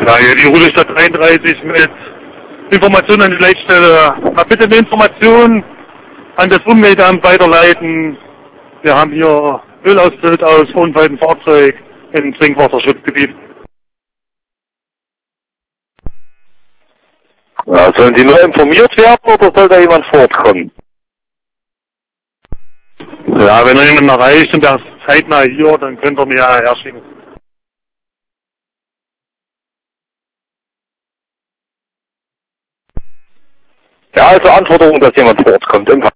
Ja, hier die Rudelstadt 33 mit Informationen an die Leitstelle. Na, bitte eine Information an das Umweltamt weiterleiten. Wir haben hier Ölaustritt aus verunfalltem Fahrzeug im Trinkwasserschutzgebiet. Ja, sollen die nur informiert werden oder soll da jemand vor Ort kommen? Ja, wenn er jemanden erreicht und der ist zeitnah hier, dann könnt ihr mir ja herschicken. Ja, also Anforderung, dass jemand vor Ort kommt.